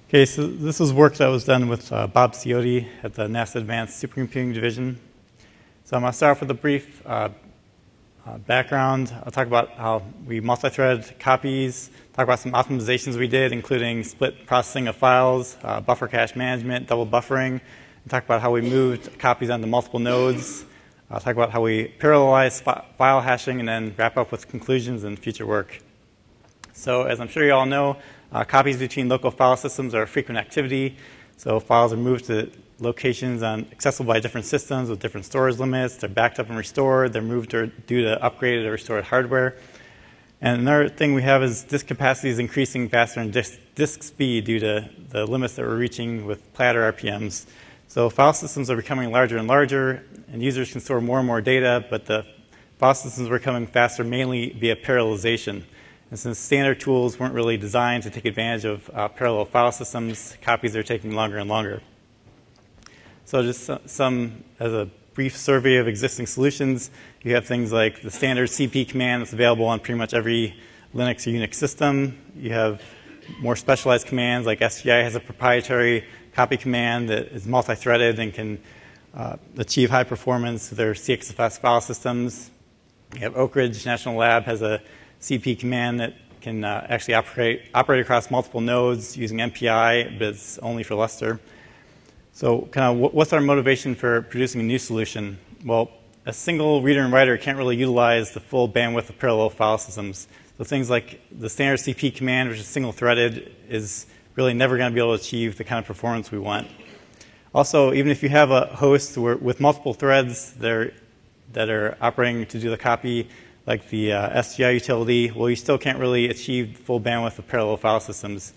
Okay, so this was work that was done with Bob Ciotti at the NASA Advanced Supercomputing Division. So I'm going to start off with a brief background. I'll talk about how we multi-threaded copies, talk about some optimizations we did, including split processing of files, buffer cache management, double buffering, and talk about how we moved copies onto multiple nodes. I'll talk about how we parallelized file hashing, and then wrap up with conclusions and future work. So as I'm sure you all know, copies between local file systems are a frequent activity. So files are moved to locations accessible by different systems with different storage limits. They're backed up and restored. They're moved due to upgraded or restored hardware. And another thing we have is disk capacity is increasing faster than disk speed due to the limits that we're reaching with platter RPMs. So file systems are becoming larger and larger, and users can store more and more data, but the file systems are becoming faster mainly via parallelization. And since standard tools weren't really designed to take advantage of parallel file systems, copies are taking longer and longer. So just some, as a brief survey of existing solutions, you have things like the standard CP command that's available on pretty much every Linux or Unix system. You have more specialized commands like SGI has a proprietary copy command that is multi-threaded and can achieve high performance with their CXFS file systems. You have Oak Ridge National Lab has a CP command that can actually operate across multiple nodes using MPI, but it's only for Lustre. So kind of what's our motivation for producing a new solution? Well, a single reader and writer can't really utilize the full bandwidth of parallel file systems. So things like the standard CP command, which is single-threaded, is really never going to be able to achieve the kind of performance we want. Also, even if you have a host with multiple threads that are operating to do the copy, like the SGI utility, well, you still can't really achieve full bandwidth of parallel file systems.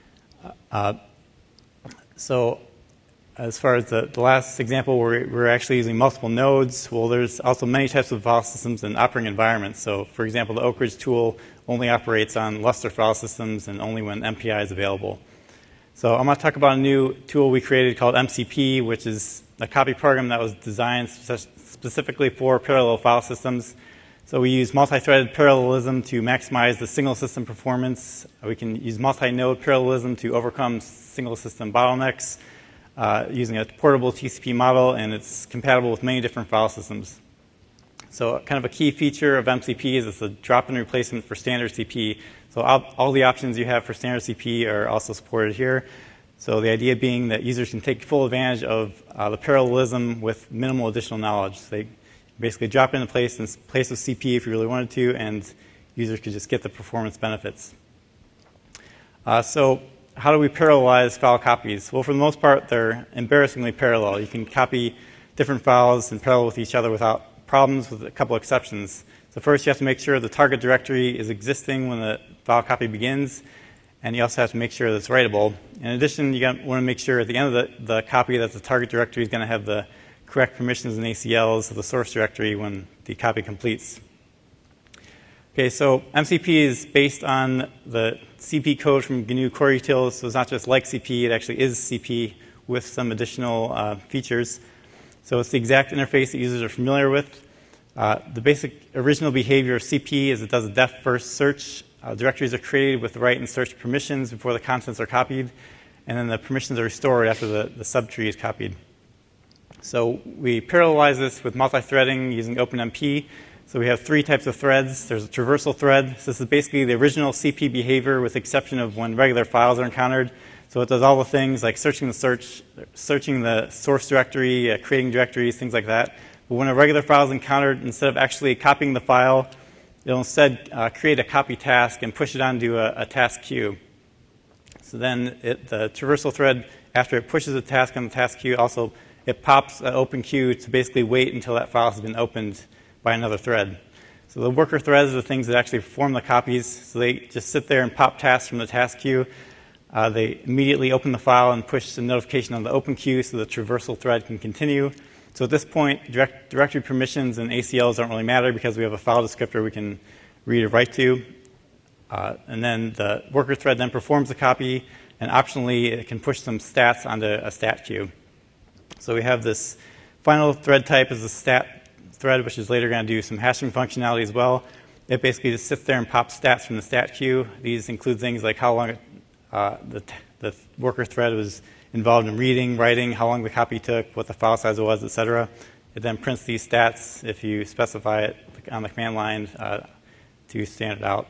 So as far as the last example, we're actually using multiple nodes. Well, there's also many types of file systems and operating environments. So for example, the Oak Ridge tool only operates on Lustre file systems and only when MPI is available. So I'm going to talk about a new tool we created called MCP, which is a copy program that was designed specifically for parallel file systems. So we use multi-threaded parallelism to maximize the single system performance. We can use multi-node parallelism to overcome single system bottlenecks using a portable TCP model, and it's compatible with many different file systems. So kind of a key feature of MCP is it's a drop-in replacement for standard CP. So all the options you have for standard CP are also supported here. So the idea being that users can take full advantage of the parallelism with minimal additional knowledge. So they basically drop in place of CP if you really wanted to, and users could just get the performance benefits. So how do we parallelize file copies? Well, for the most part, they're embarrassingly parallel. You can copy different files in parallel with each other without problems, with a couple exceptions. So first, you have to make sure the target directory is existing when the file copy begins, and you also have to make sure that it's writable. In addition, you want to make sure at the end of the copy that the target directory is going to have the correct permissions and ACLs of the source directory when the copy completes. Okay, so MCP is based on the CP code from GNU Core Utils, so it's not just like CP, it actually is CP with some additional features. So it's the exact interface that users are familiar with. The basic original behavior of CP is it does a def first search. Directories are created with the write and search permissions before the contents are copied, and then the permissions are restored after the subtree is copied. So we parallelize this with multi-threading using OpenMP. So we have three types of threads. There's a traversal thread. So this is basically the original CP behavior with the exception of when regular files are encountered. So it does all the things like searching the source directory, creating directories, things like that. But when a regular file is encountered, instead of actually copying the file, it'll instead create a copy task and push it onto a task queue. So then the traversal thread, after it pushes a task on the task queue, also it pops an open queue to basically wait until that file has been opened by another thread. So the worker threads are the things that actually perform the copies. So they just sit there and pop tasks from the task queue. They immediately open the file and push the notification on the open queue so the traversal thread can continue. So at this point, directory permissions and ACLs don't really matter because we have a file descriptor we can read or write to. And then the worker thread then performs the copy, and optionally it can push some stats onto a stat queue. So we have this final thread type is the stat thread, which is later going to do some hashing functionality as well. It basically just sits there and pops stats from the stat queue. These include things like how long the the worker thread was involved in reading, writing, how long the copy took, what the file size was, etc. It then prints these stats if you specify it on the command line to standard out.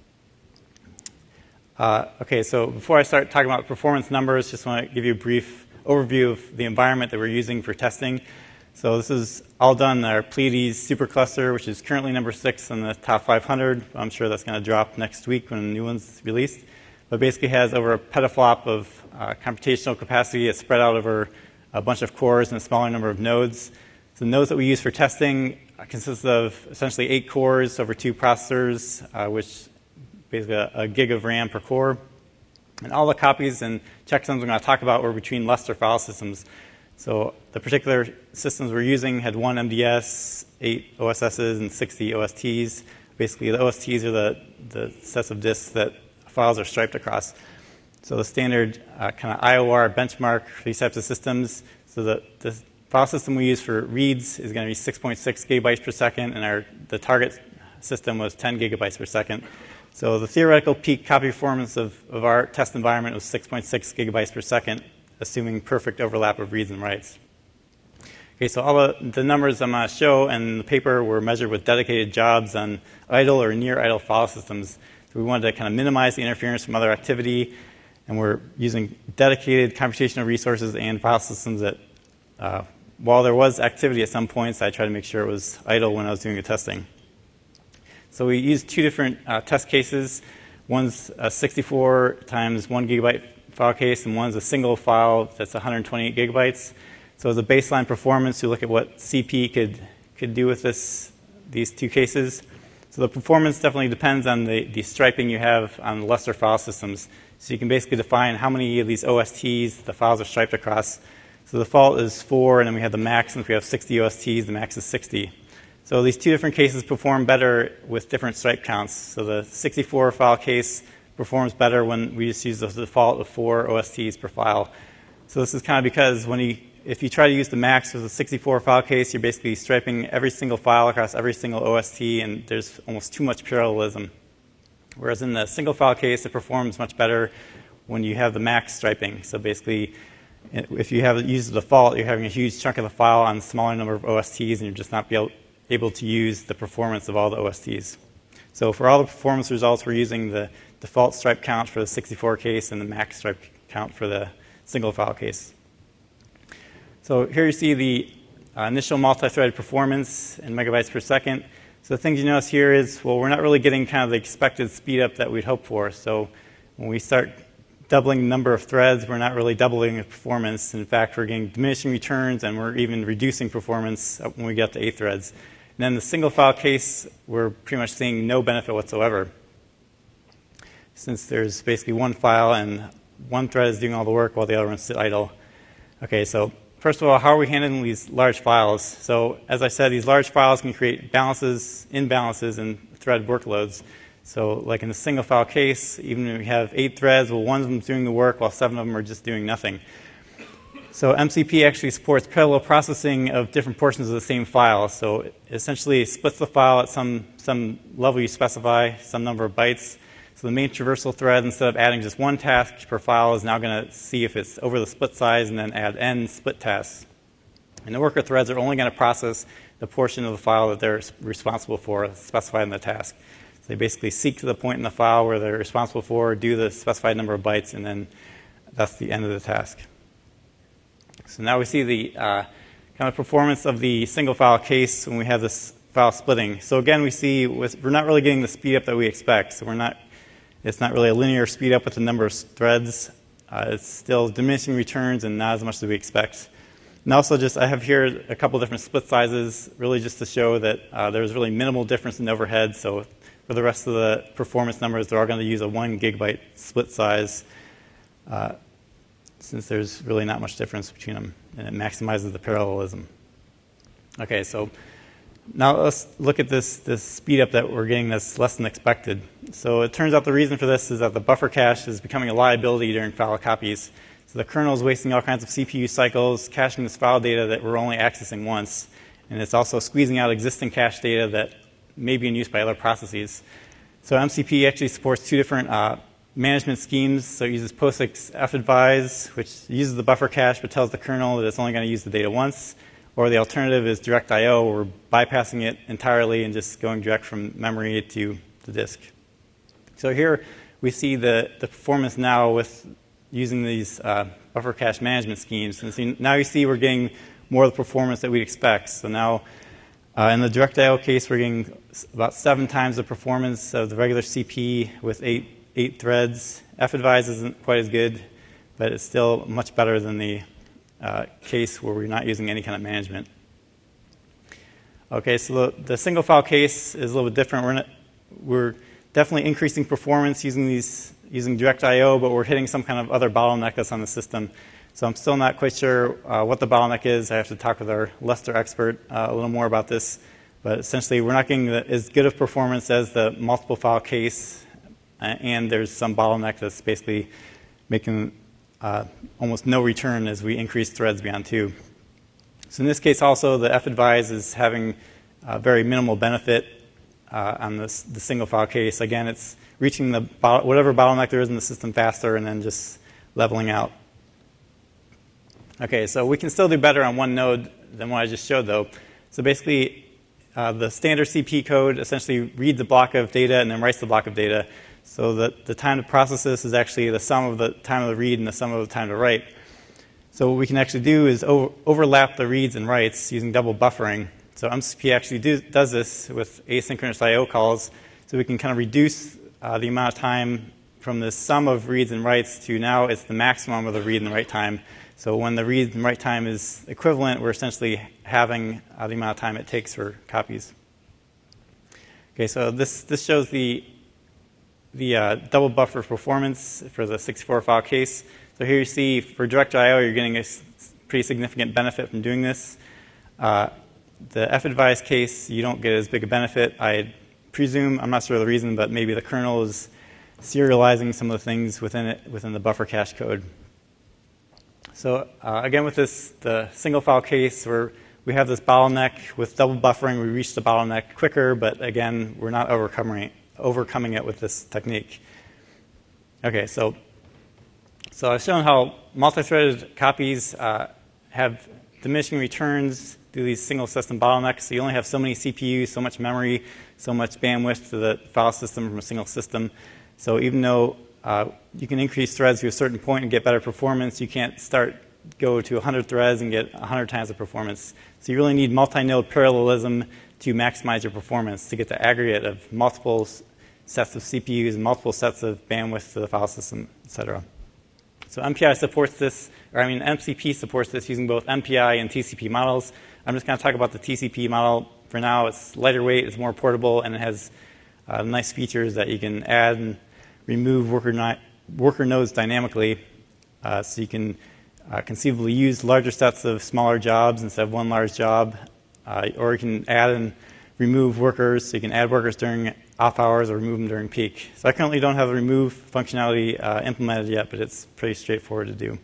Okay, so before I start talking about performance numbers, just want to give you a brief overview of the environment that we're using for testing. So this is all done in our Pleiades supercluster, which is currently number 6 in the top 500. I'm sure that's going to drop next week when a new one's released. But basically has over a petaflop of computational capacity. It's spread out over a bunch of cores and a smaller number of nodes. So the nodes that we use for testing consists of essentially 8 cores over 2 processors, which basically a gig of RAM per core. And all the copies and checksums I'm going to talk about were between Lustre file systems. So the particular systems we're using had 1 MDS, 8 OSSs, and 60 OSTs. Basically, the OSTs are the sets of disks that files are striped across. So the standard kind of IOR benchmark for these types of systems. So the file system we use for reads is going to be 6.6 gigabytes per second, and the target system was 10 gigabytes per second. So the theoretical peak copy performance of our test environment was 6.6 gigabytes per second, assuming perfect overlap of reads and writes. Okay, so all the numbers I'm going to show in the paper were measured with dedicated jobs on idle or near idle file systems. So we wanted to kind of minimize the interference from other activity, and we're using dedicated computational resources and file systems that, while there was activity at some points, I tried to make sure it was idle when I was doing the testing. So we used 2 different test cases. One's a 64 times 1 gigabyte file case, and one's a single file that's 128 gigabytes. So as a baseline performance, we look at what CP could do with these 2 cases. So the performance definitely depends on the striping you have on the Lustre file systems. So you can basically define how many of these OSTs the files are striped across. So the default is 4, and then we have the max, and if we have 60 OSTs, the max is 60. So these 2 different cases perform better with different stripe counts. So the 64 file case performs better when we just use the default of 4 OSTs per file. So this is kind of because if you try to use the max with a 64 file case, you're basically striping every single file across every single OST, and there's almost too much parallelism. Whereas in the single file case, it performs much better when you have the max striping. So basically, if you use the default, you're having a huge chunk of the file on a smaller number of OSTs, and you're just not able to use the performance of all the OSTs. So for all the performance results, we're using the default stripe count for the 64 case and the max stripe count for the single file case. So here you see the initial multi-threaded performance in megabytes per second. So the things you notice here is, well, we're not really getting kind of the expected speed up that we'd hope for. So when we start doubling the number of threads, we're not really doubling the performance. In fact, we're getting diminishing returns, and we're even reducing performance when we get to 8 threads. And then the single file case, we're pretty much seeing no benefit whatsoever, since there's basically 1 file and 1 thread is doing all the work while the other ones sit idle. Okay, so first of all, how are we handling these large files? So as I said, these large files can create balances, imbalances in thread workloads. So like in the single file case, even if we have 8 threads, well, 1 of them is doing the work while 7 of them are just doing nothing. So MCP actually supports parallel processing of different portions of the same file. So it essentially splits the file at some level you specify, some number of bytes. So the main traversal thread, instead of adding just 1 task per file, is now going to see if it's over the split size and then add n split tasks. And the worker threads are only going to process the portion of the file that they're responsible for, specified in the task. So they basically seek to the point in the file where they're responsible for, do the specified number of bytes, and then that's the end of the task. So now we see the kind of performance of the single file case when we have this file splitting. So again, we see we're not really getting the speed up that we expect. So it's not really a linear speed up with the number of threads. It's still diminishing returns and not as much as we expect. And also I have here a couple different split sizes, really just to show that there's really minimal difference in overhead. So for the rest of the performance numbers, they're all going to use a 1 gigabyte split size, since there's really not much difference between them, and it maximizes the parallelism. Okay, so now let's look at this speed up that we're getting that's less than expected. So it turns out the reason for this is that the buffer cache is becoming a liability during file copies. So the kernel is wasting all kinds of CPU cycles, caching this file data that we're only accessing once. And it's also squeezing out existing cache data that may be in use by other processes. So MCP actually supports 2 different management schemes. So it uses POSIX fadvise, which uses the buffer cache but tells the kernel that it's only going to use the data once. Or the alternative is direct I/O, where we're bypassing it entirely and just going direct from memory to the disk. So here we see the performance now with using these buffer cache management schemes. And so now you see we're getting more of the performance that we'd expect. So now in the direct I/O case, we're getting about 7 times the performance of the regular CP with 8 threads. fadvise isn't quite as good, but it's still much better than the case where we're not using any kind of management. Okay, so the single file case is a little bit different. We're definitely increasing performance using direct I/O, but we're hitting some kind of other bottleneck that's on the system. So I'm still not quite sure what the bottleneck is. I have to talk with our Lustre expert a little more about this. But essentially, we're not getting as good of performance as the multiple file case, and there's some bottleneck that's basically making almost no return as we increase threads beyond 2. So in this case also, the fadvise is having very minimal benefit on the single file case. Again, it's reaching whatever bottleneck there is in the system faster and then just leveling out. Okay, so we can still do better on one node than what I just showed, though. So basically, the standard CP code essentially reads a block of data and then writes the block of data. So the time to process this is actually the sum of the time of the read and the sum of the time to write. So what we can actually do is overlap the reads and writes using double buffering. So MCP actually does this with asynchronous I/O calls. So we can kind of reduce the amount of time from the sum of reads and writes to now it's the maximum of the read and write time. So when the read and write time is equivalent, we're essentially having the amount of time it takes for copies. Okay, so this shows the double buffer performance for the 64 file case. So here you see for direct I/O, you're getting a pretty significant benefit from doing this. The fadvise case, you don't get as big a benefit. I presume, I'm not sure of the reason, but maybe the kernel is serializing some of the things within the buffer cache code. So again, with the single file case, we have this bottleneck. With double buffering, we reach the bottleneck quicker, but again, we're not overcoming it with this technique. Okay, so I've shown how multi-threaded copies have diminishing returns due to these single system bottlenecks. So you only have so many CPUs, so much memory, so much bandwidth to the file system from a single system. So even though you can increase threads to a certain point and get better performance, you can't go to 100 threads and get 100 times the performance. So you really need multi-node parallelism to maximize your performance, to get the aggregate of multiple sets of CPUs and multiple sets of bandwidth to the file system, et cetera. So MPI supports this, MCP supports this using both MPI and TCP models. I'm just going to talk about the TCP model for now. It's lighter weight, it's more portable, and it has nice features that you can add and remove worker nodes dynamically. So you can conceivably use larger sets of smaller jobs instead of one large job. Or you can add and remove workers. So you can add workers during off hours or remove them during peak. So I currently don't have the remove functionality implemented yet, but it's pretty straightforward to do.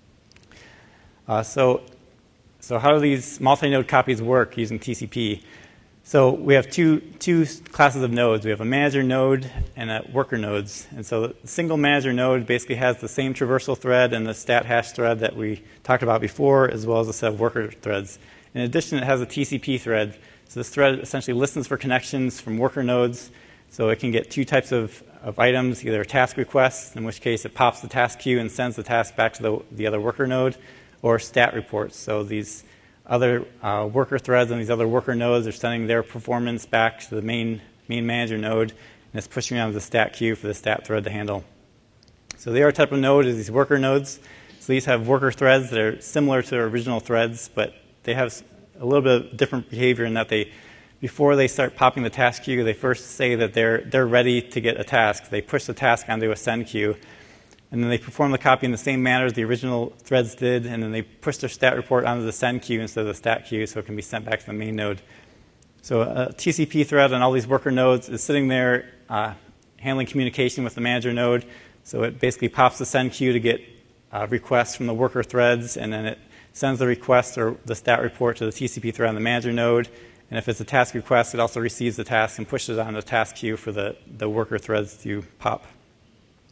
So how do these multi-node copies work using TCP? So we have two classes of nodes. We have a manager node and a worker nodes. And so the single manager node basically has the same traversal thread and the stat hash thread that we talked about before, as well as a set of worker threads. In addition, it has a TCP thread. So this thread essentially listens for connections from worker nodes. So it can get 2 types of items, either a task request, in which case it pops the task queue and sends the task back to the other worker node, or stat reports. So these other worker threads and these other worker nodes are sending their performance back to the main manager node, and it's pushing out the stat queue for the stat thread to handle. So the other type of node is these worker nodes. So these have worker threads that are similar to their original threads, but they have a little bit of different behavior in that before they start popping the task queue, they first say that they're ready to get a task. They push the task onto a send queue, and then they perform the copy in the same manner as the original threads did, and then they push their stat report onto the send queue instead of the stat queue, so it can be sent back to the main node. So a TCP thread on all these worker nodes is sitting there handling communication with the manager node. So it basically pops the send queue to get requests from the worker threads, and then it sends the request or the stat report to the TCP thread on the manager node. And if it's a task request, it also receives the task and pushes it on the task queue for the worker threads to pop.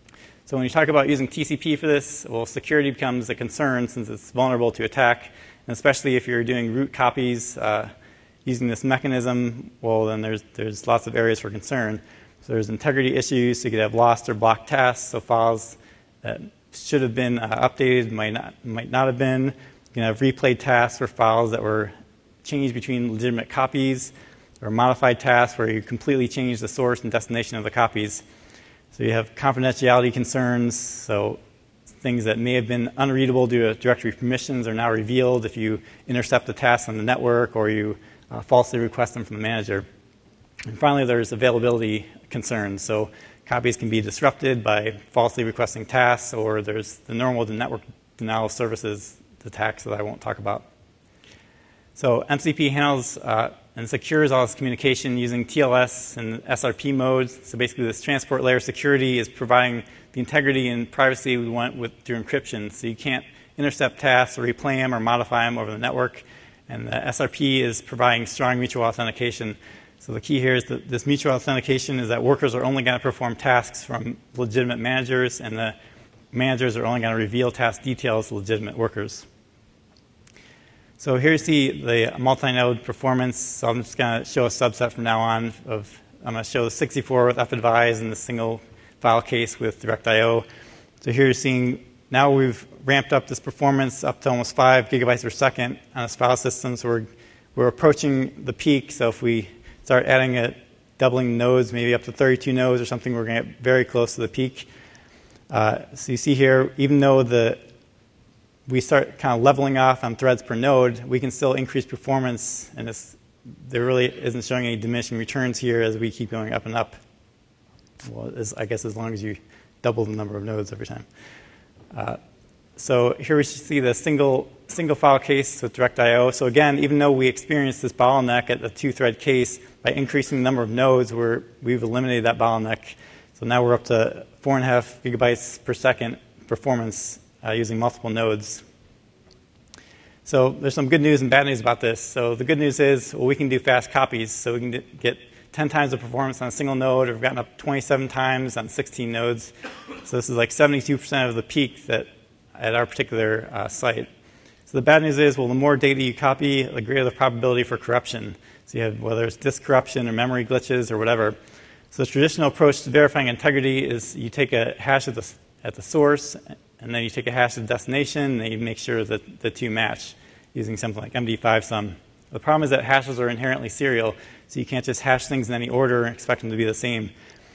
So when you talk about using TCP for this, well, security becomes a concern since it's vulnerable to attack, and especially if you're doing root copies using this mechanism, well, then there's lots of areas for concern. So there's integrity issues, so you could have lost or blocked tasks, so files that should have been updated might not have been. You can have replayed tasks or files that were changed between legitimate copies, or modified tasks where you completely change the source and destination of the copies. So you have confidentiality concerns, so things that may have been unreadable due to directory permissions are now revealed if you intercept the tasks on the network or you falsely request them from the manager. And finally, there's availability concerns. So copies can be disrupted by falsely requesting tasks, or there's the normal network denial of services attacks that I won't talk about. So MCP handles and secures all this communication using TLS and SRP modes. So basically, this transport layer security is providing the integrity and privacy we want through encryption. So you can't intercept tasks or replay them or modify them over the network. And the SRP is providing strong mutual authentication. So the key here is that this mutual authentication is that workers are only going to perform tasks from legitimate managers, and the managers are only going to reveal task details to legitimate workers. So here you see the multi-node performance. So I'm just going to show a subset from now on. I'm going to show the 64 with fadvise and the single file case with direct.io. So here you're seeing now we've ramped up this performance up to almost 5 gigabytes per second on this file system. So we're approaching the peak. So if we start adding doubling nodes, maybe up to 32 nodes or something, we're going to get very close to the peak. So you see here, even though we start kind of leveling off on threads per node, we can still increase performance, and there really isn't showing any diminishing returns here as we keep going up and up. Well, I guess as long as you double the number of nodes every time. So here we see the single file case with direct.io. So again, even though we experienced this bottleneck at the 2-thread case, by increasing the number of nodes, we've eliminated that bottleneck. So now we're up to 4.5 gigabytes per second performance using multiple nodes. So there's some good news and bad news about this. So the good news is, well, we can do fast copies. So we can get 10 times the performance on a single node, or we've gotten up 27 times on 16 nodes. So this is like 72% of the peak at our particular site. So the bad news is, well, the more data you copy, the greater the probability for corruption. So you have whether it's disk corruption or memory glitches or whatever. So the traditional approach to verifying integrity is you take a hash at the source, and then you take a hash at the destination, and then you make sure that the two match using something like MD5 sum. The problem is that hashes are inherently serial, so you can't just hash things in any order and expect them to be the same.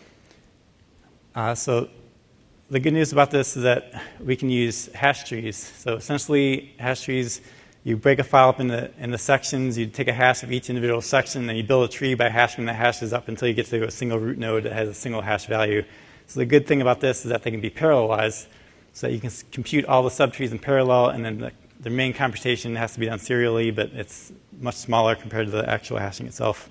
So the good news about this is that we can use hash trees. So essentially, hash trees, you break a file up in the sections, you take a hash of each individual section, and you build a tree by hashing the hashes up until you get to a single root node that has a single hash value. So the good thing about this is that they can be parallelized, so that you can compute all the subtrees in parallel, and then the main computation has to be done serially, but it's much smaller compared to the actual hashing itself.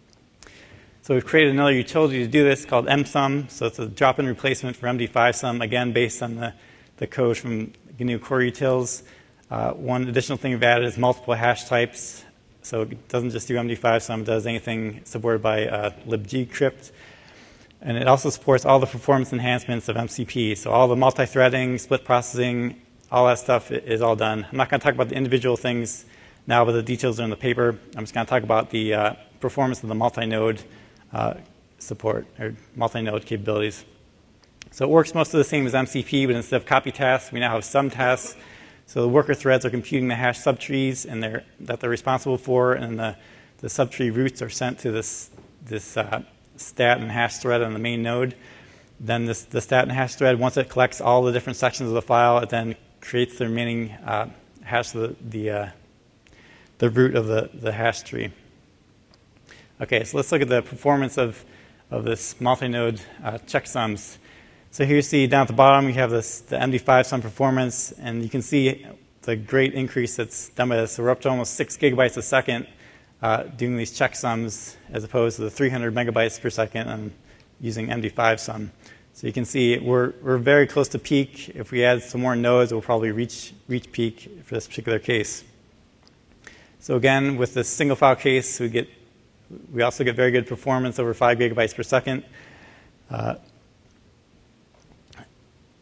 So we've created another utility to do this called msum. So it's a drop-in replacement for MD5 sum, again based on the code from GNU Core Utils. One additional thing we've added is multiple hash types. So it doesn't just do MD5 sum, it does anything supported by libgcrypt. And it also supports all the performance enhancements of MCP. So all the multi-threading, split processing, all that stuff is all done. I'm not going to talk about the individual things now, but the details are in the paper. I'm just going to talk about the performance of the multi-node support, or multi-node capabilities. So it works most of the same as MCP, but instead of copy tasks, we now have sum tasks. So the worker threads are computing the hash subtrees that they're responsible for, and the subtree roots are sent to this stat and hash thread on the main node. Then the stat and hash thread, once it collects all the different sections of the file, it then creates the remaining hash of the root of the hash tree. Okay, so let's look at the performance of this multi-node checksums. So here you see down at the bottom, you have the MD5 sum performance, and you can see the great increase that's done by this. So we're up to almost 6 gigabytes a second doing these checksums, as opposed to the 300 megabytes per second using MD5 sum. So you can see we're very close to peak. If we add some more nodes, we'll probably reach peak for this particular case. So again, with this single file case, we also get very good performance over 5 gigabytes per second.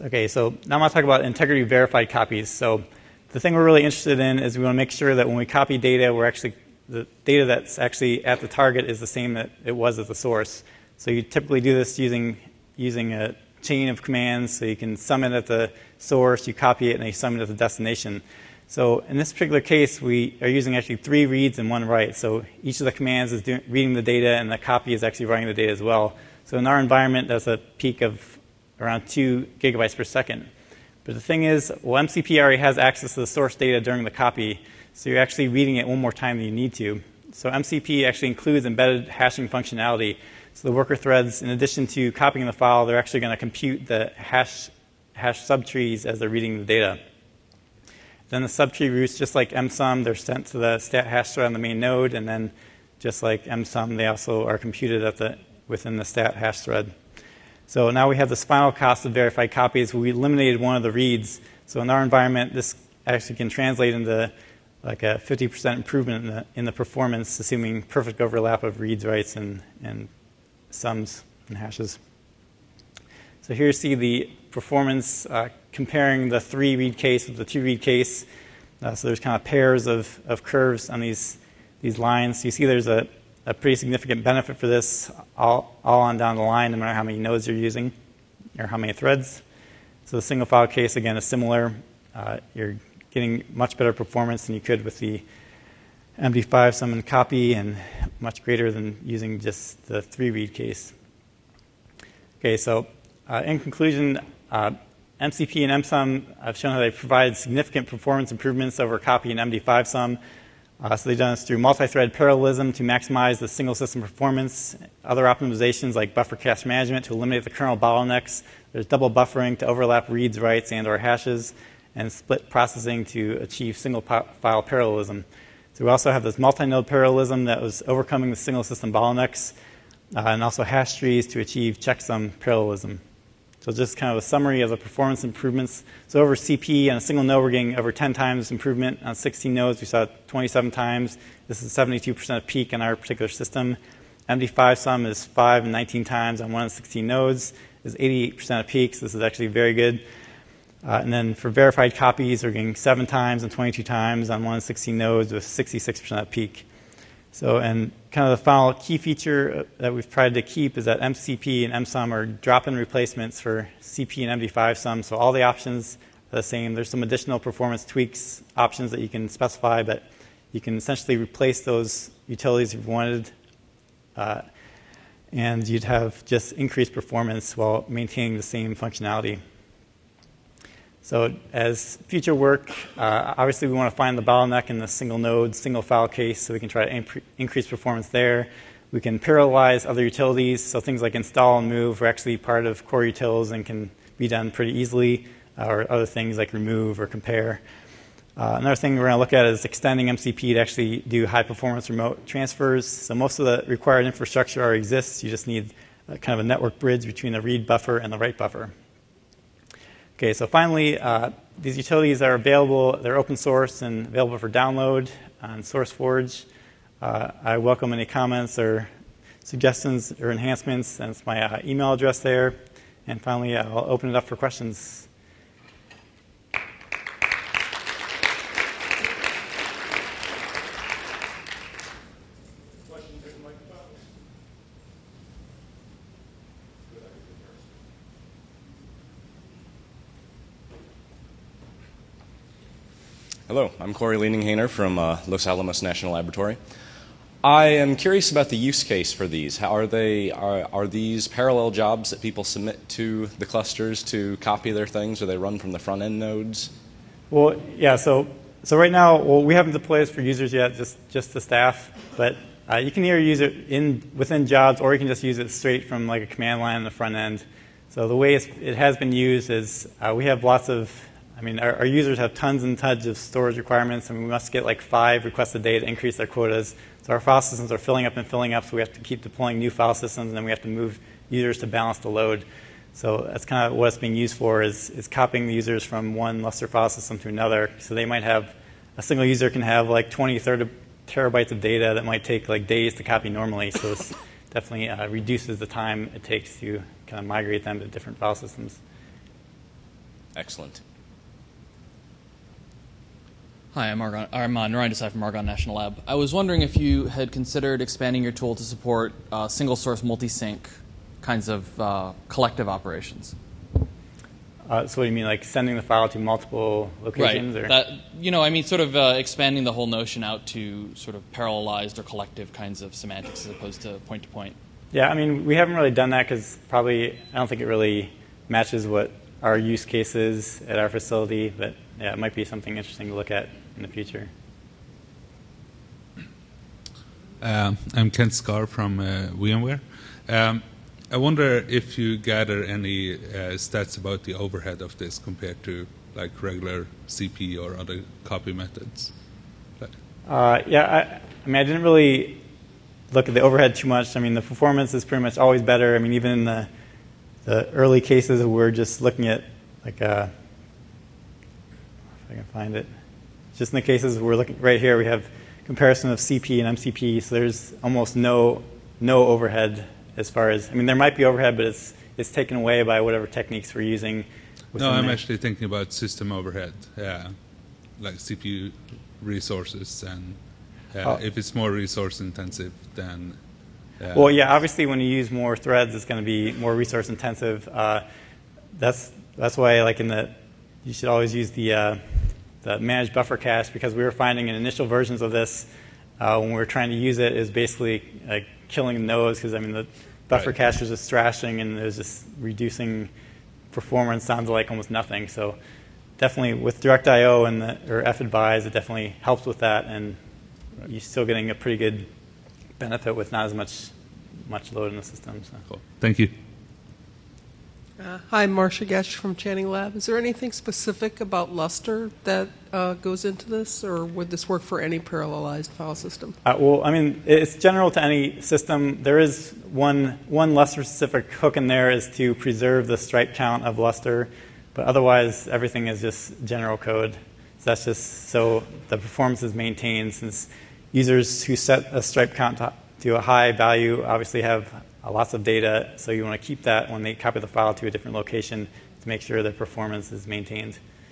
Okay, so now I'm going to talk about integrity verified copies. So the thing we're really interested in is we want to make sure that when we copy data, the data that's actually at the target is the same that it was at the source. So you typically do this using a chain of commands. So you can sum it at the source, you copy it, and you sum it at the destination. So in this particular case, we are using actually 3 reads and 1 write. So each of the commands is reading the data, and the copy is actually writing the data as well. So in our environment, that's a peak of around 2 gigabytes per second. But the thing is, well, MCP already has access to the source data during the copy, so you're actually reading it one more time than you need to. So MCP actually includes embedded hashing functionality. So the worker threads, in addition to copying the file, they're actually going to compute the hash subtrees as they're reading the data. Then the subtree roots, just like msum, they're sent to the stat hash thread on the main node, and then just like msum, they also are computed within the stat hash thread. So now we have this final cost of verified copies. We eliminated one of the reads. So in our environment, this actually can translate into like a 50% improvement in the performance, assuming perfect overlap of reads, writes, and sums and hashes. So here you see the performance comparing the 3 read case with the 2 read case. So there's kind of pairs of curves on these lines. So you see there's a pretty significant benefit for this all on down the line, no matter how many nodes you're using or how many threads. So the single file case, again, is similar. You're getting much better performance than you could with the MD5 sum and copy, and much greater than using just the 3 read case. Okay, so in conclusion, MCP and msum, I've shown how they provide significant performance improvements over copy and MD5 sum. So they've done this through multi-thread parallelism to maximize the single system performance, other optimizations like buffer cache management to eliminate the kernel bottlenecks. There's double buffering to overlap reads, writes, and or hashes, and split processing to achieve single file parallelism. So we also have this multi-node parallelism that was overcoming the single system bottlenecks, and also hash trees to achieve checksum parallelism. So just kind of a summary of the performance improvements. So over CP on a single node, we're getting over 10 times improvement. On 16 nodes, we saw 27 times. This is 72% of peak in our particular system. MD5 sum is 5 and 19 times on 1 of 16 nodes. Is 88% of peaks. This is actually very good. And then for verified copies, we're getting 7 times and 22 times on 1 of 16 nodes with 66% of peak. So, and kind of the final key feature that we've tried to keep is that MCP and msum are drop-in replacements for CP and MD5 sum. So all the options are the same. There's some additional performance tweaks options that you can specify, but you can essentially replace those utilities if you wanted, and you'd have just increased performance while maintaining the same functionality. So as future work, obviously we want to find the bottleneck in the single node, single file case, so we can try to increase performance there. We can parallelize other utilities, so things like install and move are actually part of core utils and can be done pretty easily, or other things like remove or compare. Another thing we're going to look at is extending MCP to actually do high performance remote transfers. So most of the required infrastructure already exists. You just need kind of a network bridge between the read buffer and the write buffer. Okay, so finally, these utilities are available. They're open source and available for download on SourceForge. I welcome any comments or suggestions or enhancements. That's my email address there. And finally, I'll open it up for questions. Hello, I'm Corey Leaning-Hainer from Los Alamos National Laboratory. I am curious about the use case for these. How are these parallel jobs that people submit to the clusters to copy their things, or they run from the front end nodes? Well, yeah. So right now, we haven't deployed this for users yet, just the staff. But you can either use it within jobs, or you can just use it straight from like a command line on the front end. So the way it has been used is we have lots of. I mean, our users have tons and tons of storage requirements, and we must get like 5 requests a day to increase their quotas. So our file systems are filling up, so we have to keep deploying new file systems, and then we have to move users to balance the load. So that's kind of what it's being used for, is copying the users from one Lustre file system to another. So they might have, a single user can have like 20, 30 terabytes of data that might take like days to copy normally. So this definitely reduces the time it takes to kind of migrate them to different file systems. Excellent. Hi, I'm Narayan Desai from Argonne National Lab. I was wondering if you had considered expanding your tool to support single-source multi-sync kinds of collective operations. So what do you mean, like sending the file to multiple locations? Right. Or? That, I mean, sort of expanding the whole notion out to sort of parallelized or collective kinds of semantics as opposed to point-to-point. Yeah, I mean, we haven't really done that because I don't think it really matches what our use case is at our facility, but yeah, it might be something interesting to look at in the future. I'm Kent Scar from VMware. I wonder if you gather any stats about the overhead of this compared to like regular CP or other copy methods. Yeah, I mean, I didn't really look at the overhead too much. I mean, the performance is pretty much always better. I mean, even in the early cases, we're just looking at like if I can find it. Just in the cases we're looking right here, we have comparison of CP and MCP. So there's almost no overhead. As far as, I mean, there might be overhead, but it's taken away by whatever techniques we're using. No, I'm actually thinking about system overhead, like CPU resources, and if it's more resource intensive, then. Well, yeah, obviously when you use more threads, it's going to be more resource intensive. That's why, like you should always use the managed buffer cache, because we were finding in initial versions of this when we were trying to use it is basically like killing the nodes, because I mean the buffer cache was just thrashing and it was just reducing performance down to like almost nothing. So definitely with direct.io or fadvise, it definitely helps with that, and you're still getting a pretty good benefit with not as much load in the system. So. Cool. Thank you. Hi, Marcia Gesh from Channing Lab. Is there anything specific about Lustre that goes into this, or would this work for any parallelized file system? Well, I mean, it's general to any system. There is one Lustre-specific hook in there is to preserve the stripe count of Lustre, but otherwise everything is just general code. So that's just so the performance is maintained, since users who set a stripe count to a high value obviously have lots of data, so you want to keep that when they copy the file to a different location to make sure the performance is maintained.